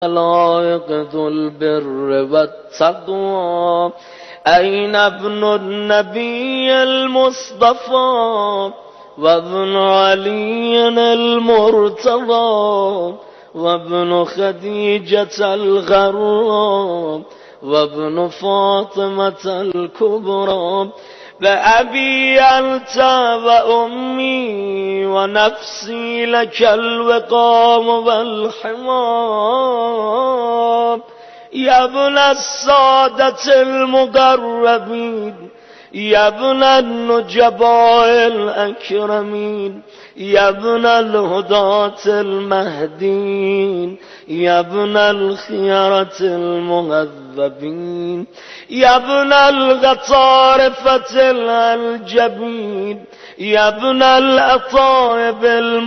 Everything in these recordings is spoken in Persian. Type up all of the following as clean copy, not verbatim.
لائق ذو البر والتقوى أين ابن النبي المصطفى وابن علي المرتضى وابن خديجة الغراء وابن فاطمة الكبرى بأبي أنت وأمي ونفسي لك الوقام والحمام يا ابن السادة المقربين يا ابن النجباء الأكرمين يا ابن الهداة المهدين يا ابن الخيرة المهذبين يا ابن الغطارفة الجبين يا ابن الأطايب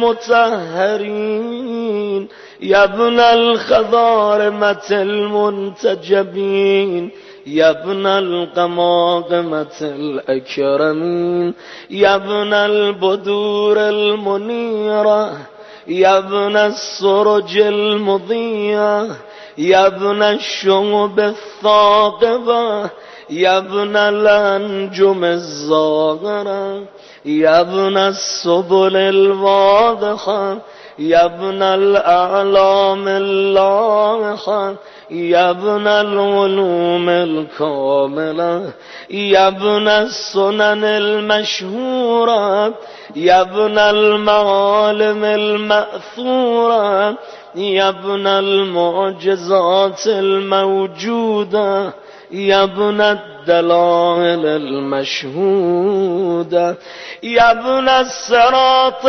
المطهرين يا ابن الخضارمة المنتجبين يا ابن القماقمة الأكرمين يا ابن البدور المنيرة يا ابن السرج المضيئة يا ابن الشعب الثاقبة يا ابن الأنجم الزاغرة يا ابن السبل الواضحة يا ابن الأعلام اللاحة يا ابن العلوم الكاملة يا ابن السنن المشهورة يا ابن المعالم المأثورة يا ابن المعجزات الموجودة يا ابن الدلائل المشهودة يا ابن الصراط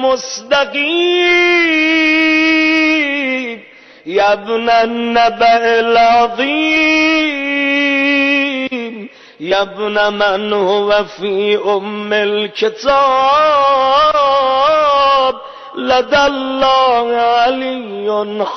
المستقيم يا ابن النبأ العظيم يا ابن من هو في أم الكتاب لدى الله علي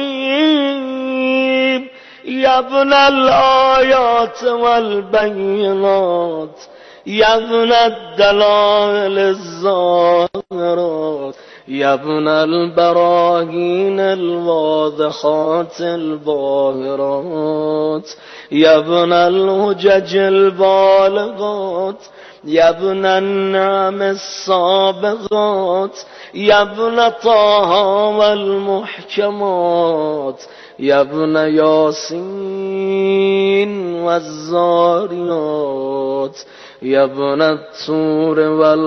حكيم يا ابن الآيات والبينات يا ابن الدلائل الظاهرات يا ابن البراهين الواضحات الباهرات يا ابن الهجج البالغات يا ابن النعم السابغات يا ابن طه والمحكمات يا ابن ياسين والزاريات يا ابن الطور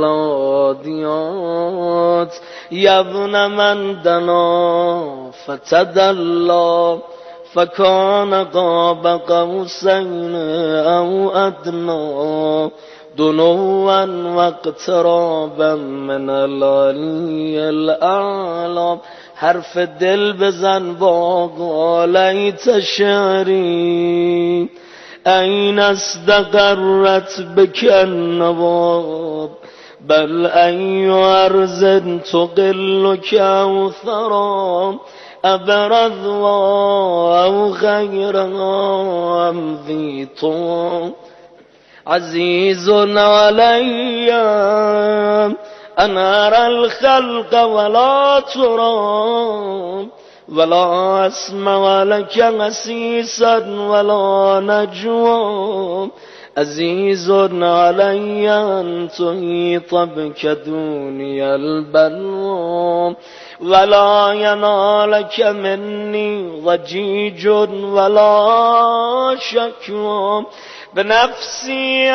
والعاديات يا ابن من دنا فتدلى فكان قاب قوسين أو أدنى دنوا واقترابا من العلي الأعلى حرف دل بزن باقا ليت شعري أين استقرت بك النواب بل أي أرز تقلك أو ثرى أبرز أو غيرها أم ذي طوى عزيز علي أن أرى الخلق ولا ترى ولا أسمع لك مسيسا ولا نجوى عزيز علي أن تحيط بك دوني البلوى ولا ينالك مني ضجيج ولا شكوى بنفسي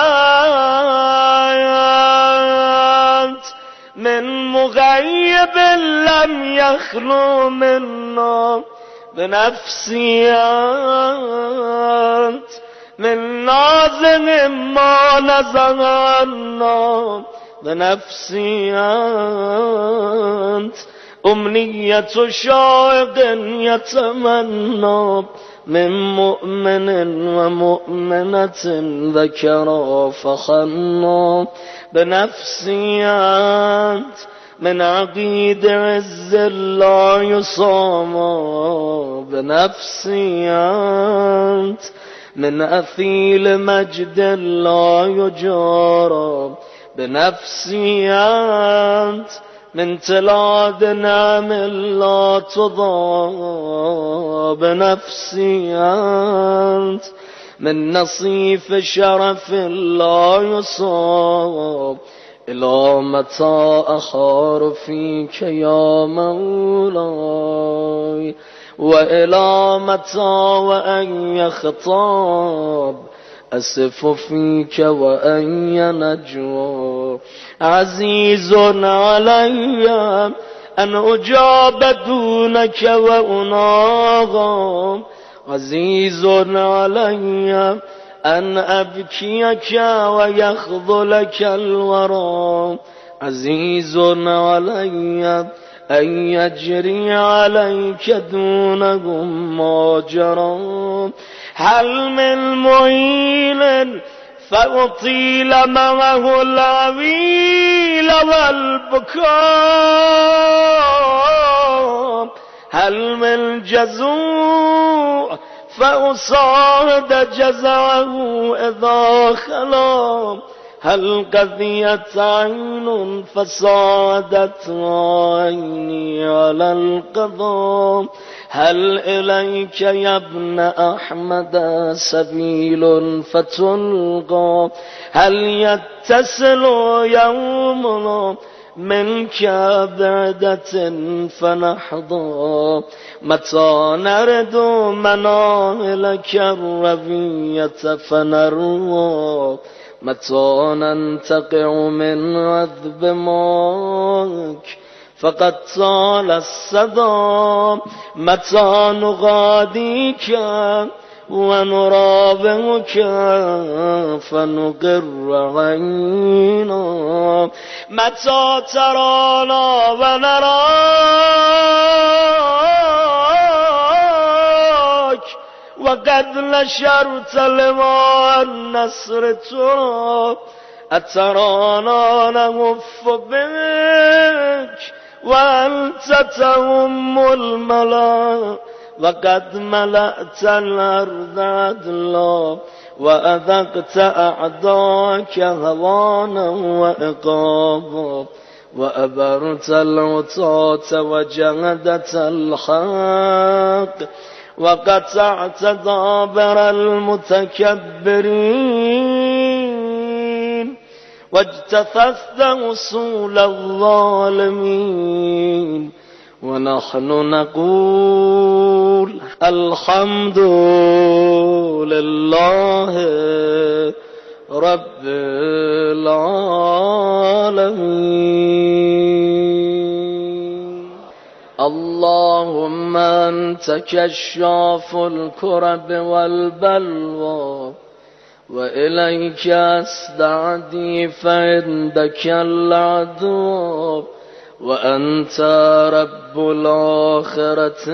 أنت من مغيب لم يخلو منا بنفسي أنت من نازل ما نزغنا بنفسي أنت أمنية شائق يتمنى من مؤمن ومؤمنة ذكرا فخنا بنفسي أنت من عقيد عز لا يصام بنفسي أنت من أثيل مجد لا يجارى بنفسي أنت من تلاد نعم لا تضاب نفسي أنت، من نصيف شرف لا يصاب. إلى متى أخار فيك يا مولاي، وإلى متى وأي خطاب أسف فيك وأي نجوى. عزيز علي أن أجاب دونك وأناغى، عزيز علي أن أبكيك ويخذلك الورى، عزيز علي أن يجري عليك دونهم ماجرا. هل من معين فأطيل معه العويل والبكاء، هل من جزوع فأصاد جزعه إذا خلا، هل قضيت عين فصادت عيني على القضاء. هل إليك يا ابن أحمد سبيل فتلقى، هل يتصل يوم منك بعدة فنحظى. متى نرد مناهلك الربية فنروى، متى ننتقع من عذب ماك فقد طال الصدى. متى نغاديك ونرابعك فنقر عينا، متى ترانا ونراك وقد نشرت لواء النصر ترى. أترانا نغف بك وأنت تهم الملا، وقد ملأت الأرض عدلا وأذقت أعداك هوانا وإقابا، وأبرت العطاة وجهدت الحق، وقطعت دابر المتكبرين، واجتثثت وصول الظالمين. ونحن نقول الحمد لله رب العالمين. اللهم أنت كشاف الكرب والبلوى، وإليك أستعدي فعندك العدو، وأنت رب الآخرة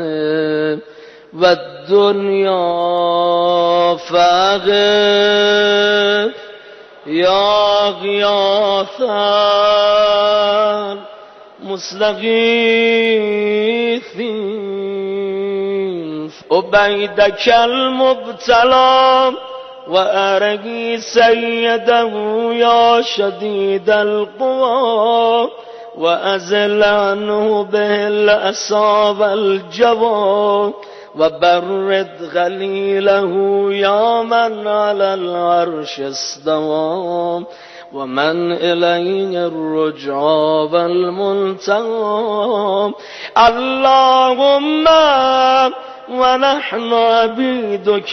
والدنيا فاغث يا غياث المستغيثين. عبيدك المبتلى وأرقي سيده يا شديد القوى، وأزل عنه به الأسى والجوى، وبرد غليله يا من على العرش استوى، ومن إليه الرجعى والمنتهى. اللهم ونحن عبيدك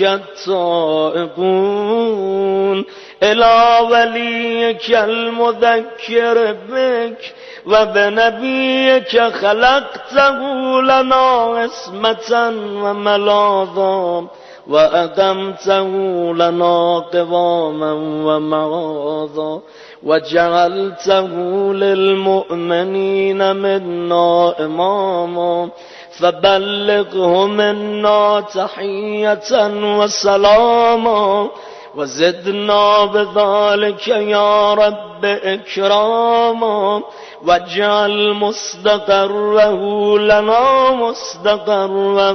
التائبون إلى وليك المذكر بك وبنبيك خلقته لنا عصمة وملاذا، وأقمته لنا قواما ومعاذا، وجعلته للمؤمنين منا إماما، فبلغه منا تحية وسلاما، وزدنا بذلك يا رب إكراما، واجعل مستقره لنا مستقرا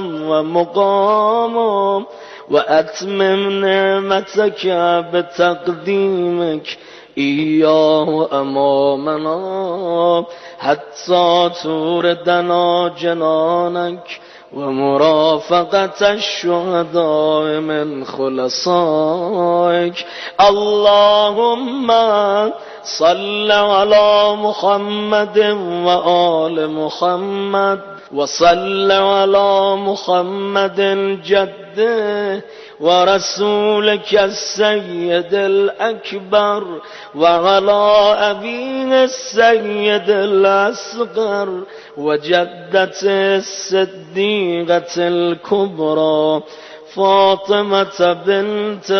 ومقاما، وأتمم نعمتك بتقديمك إياه أمامنا حتى توردنا جنانك ومرافقة الشهداء من خلصائك. اللهم صل على محمد وآل محمد وصل على محمد جده ورسولك السيد الأكبر وعلى أبيه السيد الأصغر وجدته الصديقة الكبرى فاطمة بنت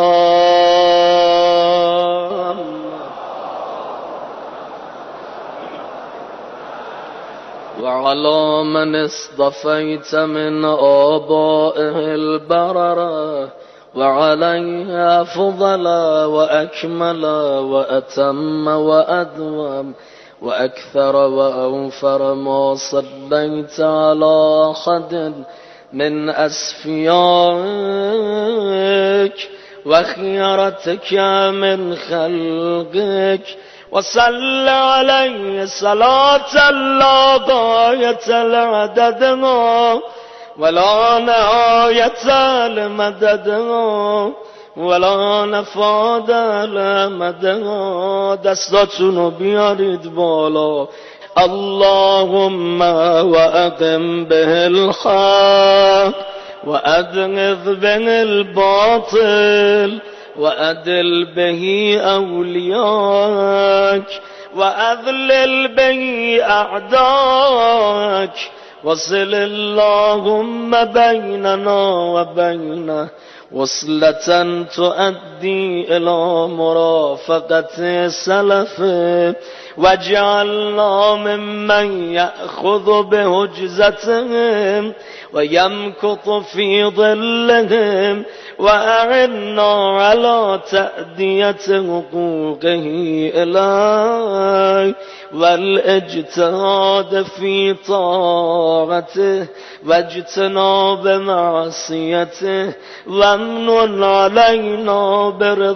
محمد وعلى من اصطفيت من آبائه البررة وعليها أفضل وأكمل وأتم وأدوم وأكثر وأوفر ما صليت على أحد من أصفيائك وخيرتك من خلقك وصل عليه صلاة لا غاية لعددها ولا نهاية لمددها ولا نفاد لمددها. دستاتونو بیارید بالا. اللهم وأقم به الحق وأدغذ به الباطل وأدل به أولياك وأذلل به أعداك وصل اللهم بيننا وبينه وصلة تؤدي إلى مرافقة سلفه واجعلنا ممن يأخذ بهجزتهم ويمكث في ظلهم وأعنا على تأدية حقوقه إليه والاجتهاد في طاعته واجتناب معصيته وامن علينا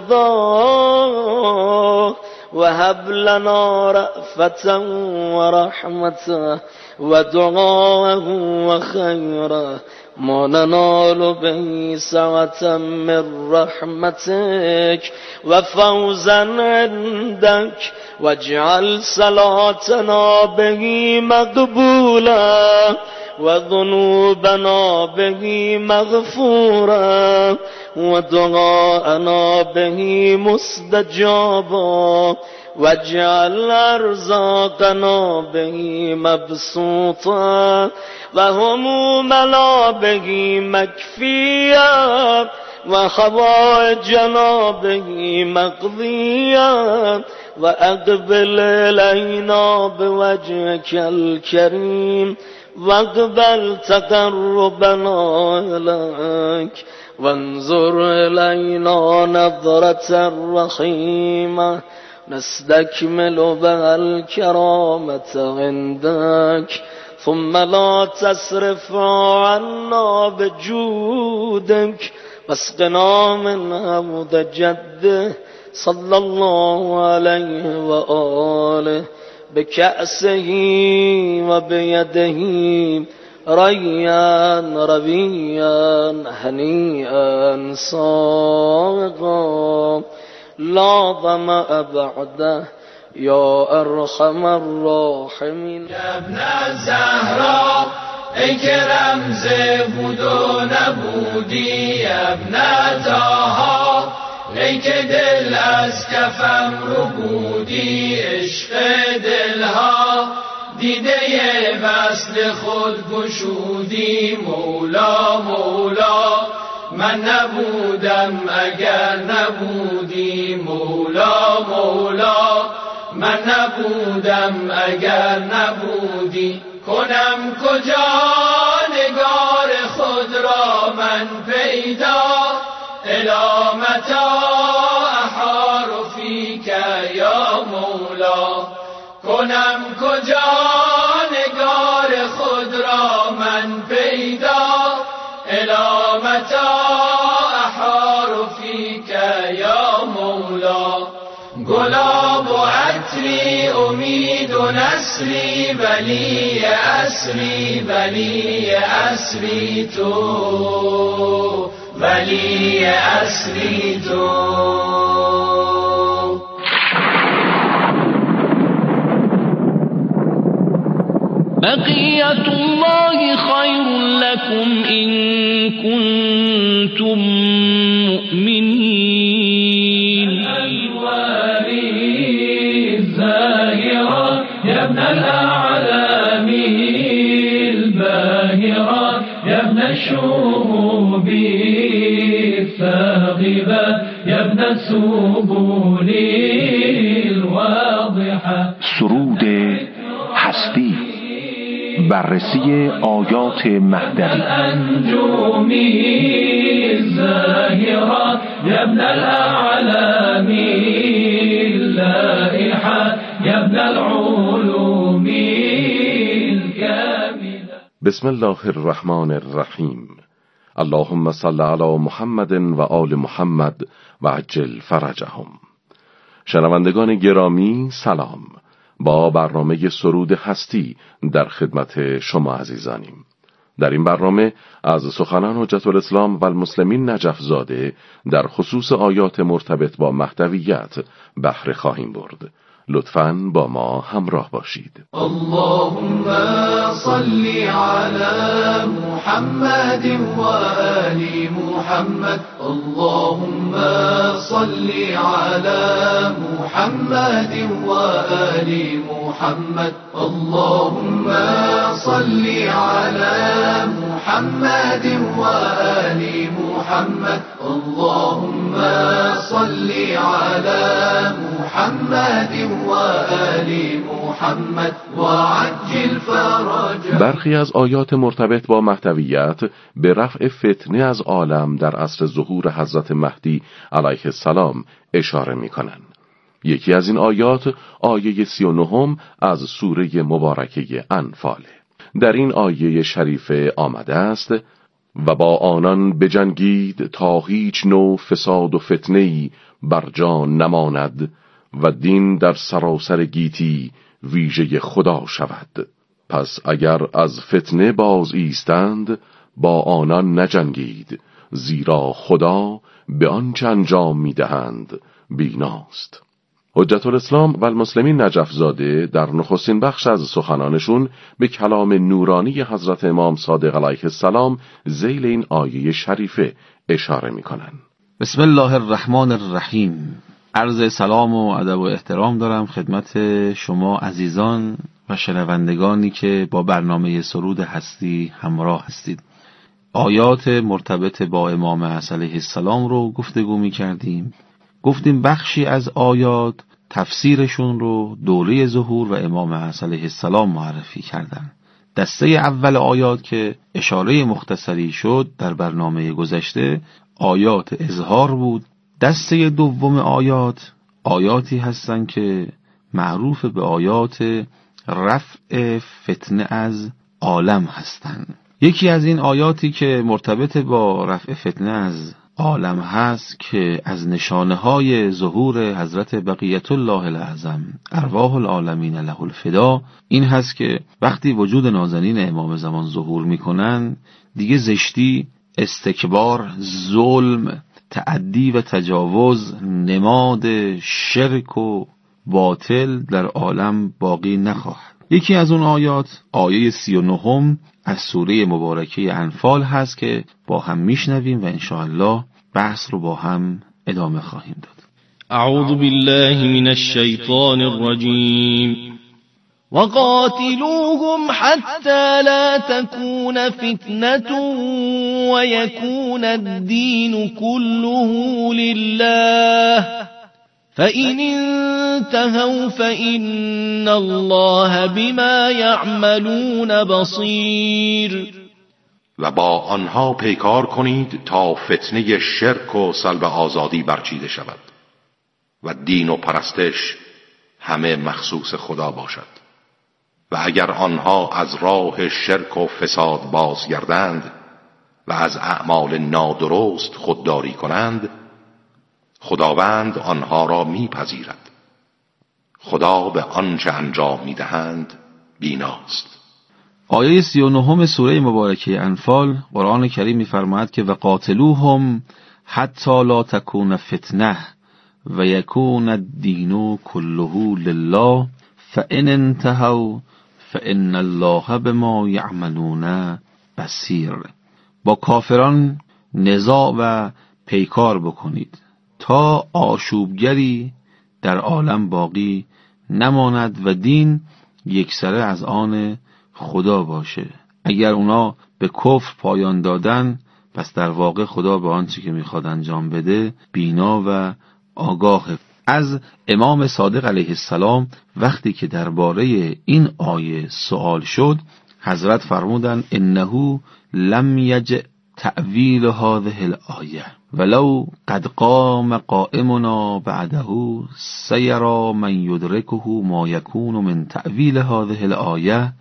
برضاه وهب لنا رأفة ورحمة ودعاءه وخيره ما ننال به سعة من رحمتك وفوزا عندك واجعل صلاتنا به مقبولا وذنوبنا به مغفورا ودعاءنا به مستجابا واجعل أرزاقنا به مبسوطا وهمومنا به مكفيا وحوائجنا به مقضيا وأقبل إلينا بوجهك الكريم واقبل تقربنا إليك وانظر إلينا نظرة رحيمة نستكمل بها الكرامة عندك ثم لا تصرف عنا بجودك واسقنا من حوض جده صلى الله عليه وآله بكأسه وبيده ريان ربيا هنيئا صاغا لا ظمأ بعده يا أرحم الراحمين. يا ابن الزهراء ای که رمز بود و نبودی، یا ابن طاها ای که دل از کفم رو بودی، عشق دلها دیده وصل خود گشودی. مولا مولا من نبودم اگر نبودی، مولا مولا من نبودم اگر نبودی. کنم کجا نگار خود را من پیدا، الی متی احار فیک یا مولا. کنم کجا نگار خود را من پیدا، الی متی احار فیک یا مولا. گل امید و نصری ولی اسری ولی اسری تو ولی اسری تو بقیت الله خیر لكم إن كنتم مؤمنین. الوالي الزاهرة يا ابن الأعلام الباهرة يا ابن الشهوب الثاغبة يا ابن السبل الواضحة. سرود هستی، بررسی آیات مهدوی. الأنجوم الزاهرة يا ابن الأعلام اللائحة يا ابن العلوم الكاملة. بسم الله الرحمن الرحیم. اللهم صل علی محمد و آل محمد و عجل فرجهم. شنوندگان گرامی سلام. با برنامه سرود هستی در خدمت شما عزیزانیم. در این برنامه از سخنان حجت الاسلام و المسلمین نجف زاده در خصوص آیات مرتبط با مهدویت بهره خواهیم برد. لطفاً با ما همراه باشید. اللهم صل على محمد و آل محمد. اللهم صل على محمد و آل محمد. اللهم صل على محمد و آل محمد. اللهم صل على محمد و آل محمد و عجل فرج. برخی از آیات مرتبط با مهدویت به رفع فتنه از عالم در عصر ظهور حضرت مهدی علیه السلام اشاره می‌کنند. یکی از این آیات آیه 39 از سوره مبارکه انفال. در این آیه شریفه آمده است: و با آنان بجنگید تا هیچ نوع فساد و فتنه‌ای بر جان نماند و دین در سراسر گیتی ویژه خدا شود. پس اگر از فتنه باز ایستند با آنان نجنگید، زیرا خدا به آنچه انجام می‌دهند بیناست. حجت الاسلام و المسلمین نجف زاده در نخستین بخش از سخنانشون به کلام نورانی حضرت امام صادق علیه السلام ذیل این آیه شریفه اشاره می‌کنند. بسم الله الرحمن الرحیم. عرض سلام و ادب و احترام دارم خدمت شما عزیزان و شنوندگانی که با برنامه سرود هستی همراه هستید. آیات مرتبط با امام علیه السلام رو گفتگو می کردیم. گفتیم بخشی از آیات تفسیرشون رو دوره ظهور و امام علیه السلام معرفی کردن. دسته اول آیات که اشاره مختصری شد در برنامه گذشته آیات اظهار بود. دسته دوم آیات آیاتی هستند که معروف به آیات رفع فتنه از عالم هستند. یکی از این آیاتی که مرتبط با رفع فتنه از عالم هست که از نشانه های ظهور حضرت بقیت الله الاعظم ارواح العالمین له الفدا این هست که وقتی وجود نازنین امام زمان ظهور میکنن دیگه زشتی، استکبار، ظلم، تعدی و تجاوز، نماد شرک و باطل در عالم باقی نخواهد. یکی از اون آیات آیه 39 از سوره مبارکه انفال هست که با هم میشنویم و انشاءالله بحث رو با هم ادامه خواهیم داد. اعوذ بالله من الشیطان الرجیم. وقاتلوهم حتى لا تكون فتنة ويكون الدين كله لله فإن انتهوا فإن الله بما يعملون بصير. و با آنها پیکار کنید تا فتنه شرک و سلب آزادی برچیده شود و دین و پرستش همه مخصوص خدا باشد. و اگر آنها از راه شرک و فساد بازگردند و از اعمال نادرست خودداری کنند، خداوند آنها را میپذیرد. خدا به آنچه انجام می‌دهند بیناست. آیه 39 سوره مبارکه انفال قرآن کریم می‌فرماید که وقاتلوهم حتی لا تکون فتنه و یکون الدین کله لله فان انتهوا فان الله بما یعملون بصیر. با کافران نزاع و پیکار بکنید تا آشوبگری در عالم باقی نماند و دین یکسره از آن خدا باشه. اگر اونا به کفر پایان دادن، پس در واقع خدا به آنچه که میخواد انجام بده بینا و آگاهه. از امام صادق علیه السلام وقتی که درباره این آیه سوال شد، حضرت فرمودند انه لم یجئ تأویل هذه الآیه ولو قد قام قائمنا بعده سیرا من یدرکه ما یکون من تأویل هذه الآیه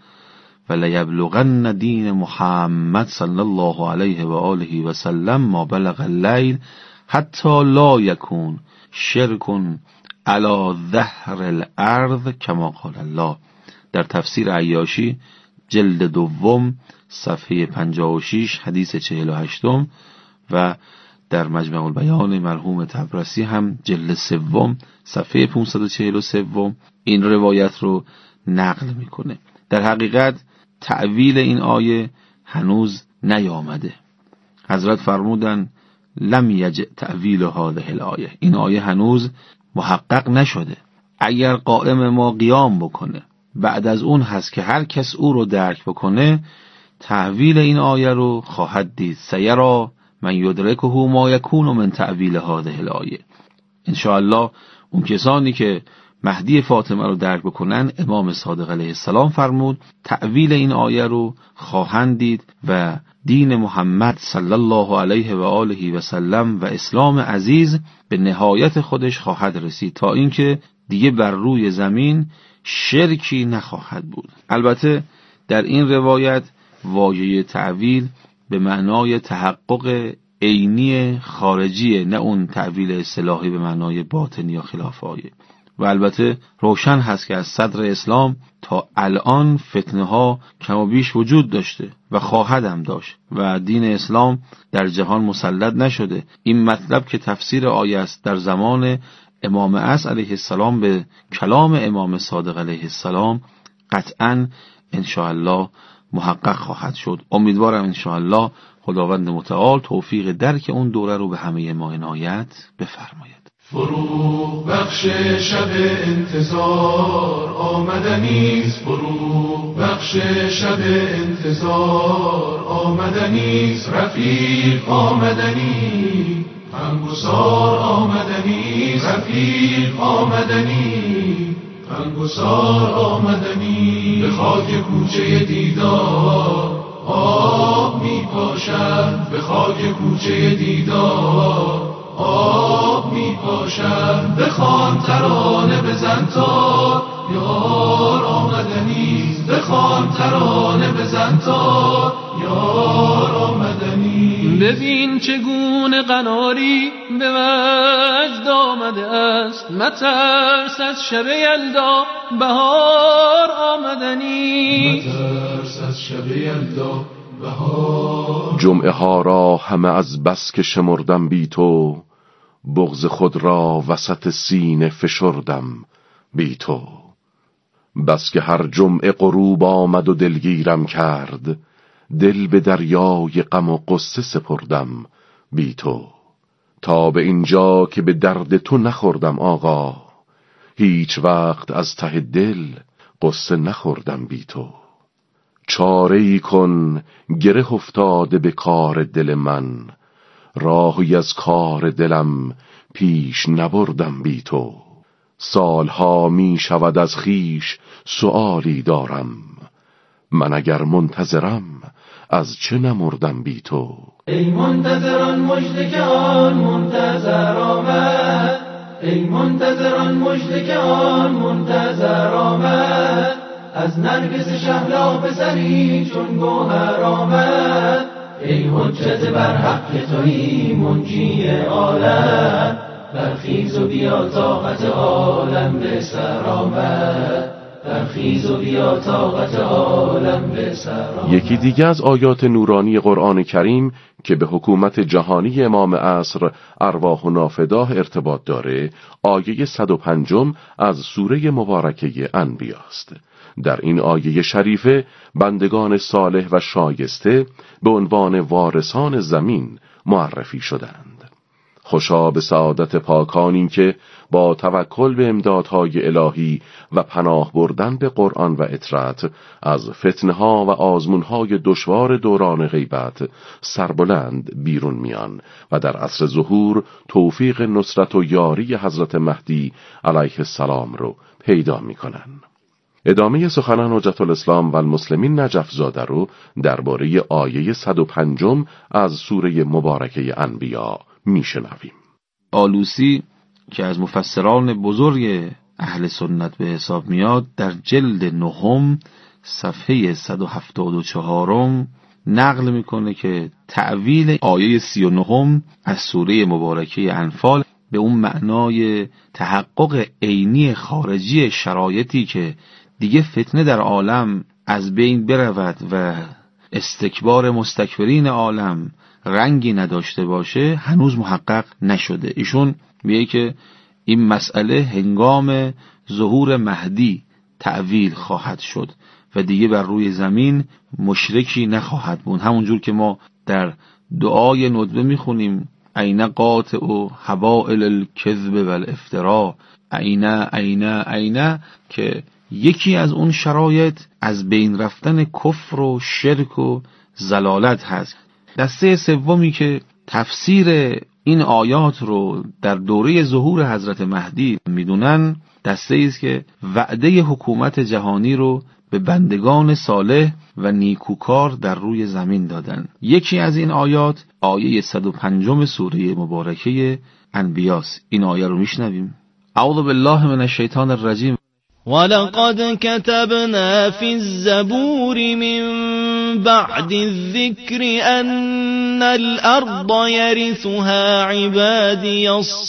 ولیبلغن دین محمد صلی الله علیه و آله و سلم ما بلغ اللیل حتی لا یکون شرک علی ظهر الارض کما قال الله. در تفسیر عیاشی جلد دوم صفحه 56 حدیث 48 و در مجمع البیان مرحوم طبرسی هم جلد سوم صفحه 543 این روایت رو نقل میکنه. در حقیقت تأویل این آیه هنوز نیامده. حضرت فرمودن لم یجئ تأویل هذه الآیه، این آیه هنوز محقق نشده. اگر قائم ما قیام بکنه، بعد از اون هست که هر کس او رو درک بکنه، تأویل این آیه رو خواهد دید. سیرا من یدرکه ما یکون من تأویل هذه الآیه. انشاءالله اون کسانی که مهدی فاطمه رو درک بکنن، امام صادق علیه السلام فرمود تأویل این آیه رو خواهند دید و دین محمد صلی الله علیه و آله و سلم و اسلام عزیز به نهایت خودش خواهد رسید تا اینکه دیگه بر روی زمین شرکی نخواهد بود. البته در این روایت واژه تأویل به معنای تحقق عینی خارجیه، نه اون تأویل اصطلاحی به معنای باطنی یا خلاف آیه. و البته روشن هست که از صدر اسلام تا الان فتنه ها کم و بیش وجود داشته و خواهد هم داشت و دین اسلام در جهان مسلط نشده. این مطلب که تفسیر آیه است در زمان امام عصر علیه السلام به کلام امام صادق علیه السلام قطعاً انشاءالله محقق خواهد شد. امیدوارم انشاءالله خداوند متعال توفیق درک اون دوره رو به همه ما عنایت بفرماید. فروغ بخش شب انتظار آمدنیست، فروغ بخش شب انتظار آمدنیست، رفیق آمدنی غمگسار آمدنیست، رفیق آمدنی غمگسار آمدنی. به خاک کوچه دیدار آب می پاشد، به خاک کوچه دیدار آب می پاشد. بخوان ترانه بزن تا یار آمدنیست، بخوان ترانه بزن تا یار آمدنی. ببین چگونه قناری به وجد آمده است، مترس از شب یلدا بهار آمدنی، مترس از شب یلدا بهار. جمعه ها را همه از بس که شمردم بی تو، بغض خود را وسط سینه فشردم بی تو. بس که هر جمعه غروب آمد و دلگیرم کرد، دل به دریای غم و غصه سپردم بی تو. تا به اینجا که به درد تو نخوردم آقا، هیچ وقت از ته دل غصه نخوردم بی تو. چاره‌ای کن گره افتاده به کار دل من، راهی از کار دلم پیش نبردم بی تو. سالها می شود از خیش سؤالی دارم، من اگر منتظرم از چه نمردم بی تو. ای منتظران مژده که آن منتظر آمد، ای منتظران مژده که آن منتظر آمد. از نرگس شهلا پسری چون گوهر آمد، ای حجت بر حق تویی منجی عالم، برخیز و بیا طاقت عالم به سر آمد، برخیز و بیا طاقت عالم به سر آمد. یکی دیگه از آیات نورانی قرآن کریم که به حکومت جهانی امام عصر ارواح و نافداه ارتباط داره، آیه 105 از سوره مبارکه انبیا است. در این آیه شریفه بندگان صالح و شایسته به عنوان وارثان زمین معرفی شدند. خوشا به سعادت پاکانی که با توکل به امدادهای الهی و پناه بردن به قرآن و اطاعت از فتنه‌ها و آزمون‌های دشوار دوران غیبت سربلند بیرون میان و در عصر ظهور توفیق نصرت و یاری حضرت مهدی علیه السلام رو پیدا می‌کنند. ادامه سخنان حجت الاسلام و المسلمین نجف زاده رو درباره آیه 105 از سوره مبارکه انبیا میشنویم. آلوسی که از مفسران بزرگ اهل سنت به حساب میاد، در جلد 9 صفحه 174 نقل میکنه که تأویل آیه 39 از سوره مبارکه انفال به اون معنای تحقق عینی خارجی شرایطی که دیگه فتنه در عالم از بین برود و استکبار مستکبرین عالم رنگی نداشته باشه هنوز محقق نشده. ایشون میگه که این مسئله هنگام ظهور مهدی تعویل خواهد شد و دیگه بر روی زمین مشرکی نخواهد بود. همونجور که ما در دعای ندبه میخونیم عین قاطع و حوائل الکذب و الافترا، عین که یکی از اون شرایط از بین رفتن کفر و شرک و ضلالت هست. دسته سومی که تفسیر این آیات رو در دوره ظهور حضرت مهدی میدونن، دسته ایست که وعده حکومت جهانی رو به بندگان صالح و نیکوکار در روی زمین دادن. یکی از این آیات آیه 105 سوره مبارکه انبیاست. این آیه رو میشنویم. اعوذ بالله من الشیطان الرجیم. ولقد كتبنا في الزبور من بعد الذكر أن الأرض يرثها عبادي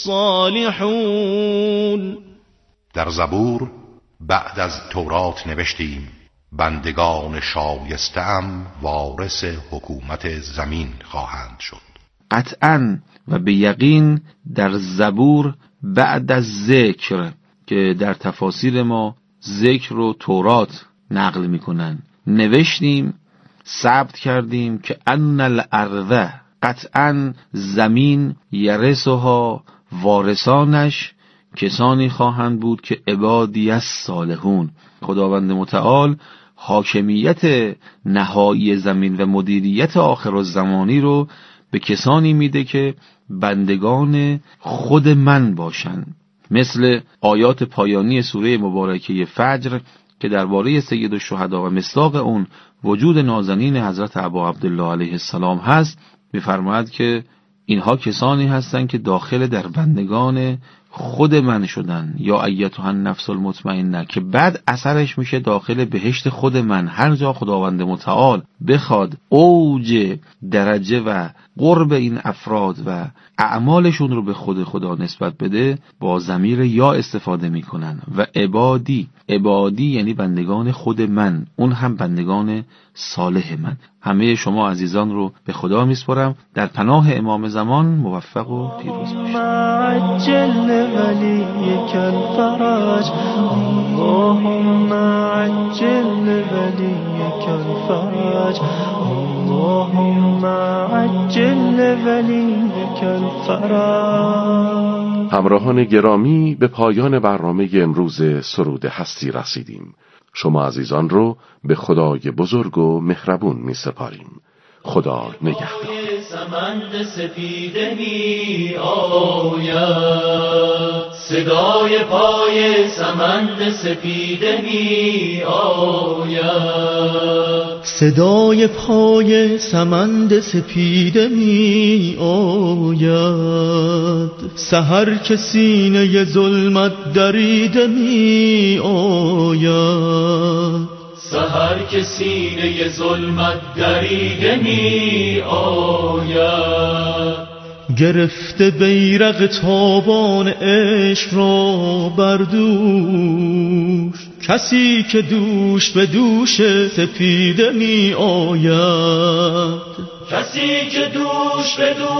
الصالحون. در زبور بعد از تورات نوشتیم بندگان شایسته‌ام وارث حکومت زمین خواهند شد. قطعاً و به یقین در زبور بعد از ذکر که در تفاسیر ما ذکر و تورات نقل میکنن نوشتیم، ثبت کردیم که ان الارض، قطعاً زمین، یرثها، وارثانش کسانی خواهند بود که عبادی الصالحون، خداوند متعال حاکمیت نهایی زمین و مدیریت آخرالزمانی رو به کسانی میده که بندگان خود من باشند. مثل آیات پایانی سوره مبارکه فجر که درباره سید الشهدا و مصداق اون وجود نازنین حضرت ابا عبدالله علیه السلام هست، می‌فرماید که اینها کسانی هستند که داخل در بندگان خود من شدن، یا ایتها النفس المطمئنه، که بعد اثرش میشه داخل بهشت خود من. هر جا خداوند متعال بخواد اوج درجه و قرب این افراد و اعمالشون رو به خود خدا نسبت بده، با ضمیر یا استفاده میکنن و عبادی یعنی بندگان خود من، اون هم بندگان صالح من. همه شما عزیزان رو به خدا میسپارم. در پناه امام زمان موفق و پیروز باشید. وليك الفرج اللهم عجل وليك الفرج اللهم عجل وليك الفرج. همراهان گرامی، به پایان برنامه امروز سرود هستی رسیدیم. شما عزیزان رو به خدای بزرگ و مهربون می سپاریم. خدا نگهدار. سمند سپیده می آید، صدای پای سمند سپیده می آید، صدای پای سمند سپیده می آید، سحر که سینه ظلمت دریده می آید، سحر که سینه ظلمت دریده می آید. گرفته بیرق تابان عشق را بر دوش، کسی که دوش به دوش سپیده می آید، کسی که دوش به دوش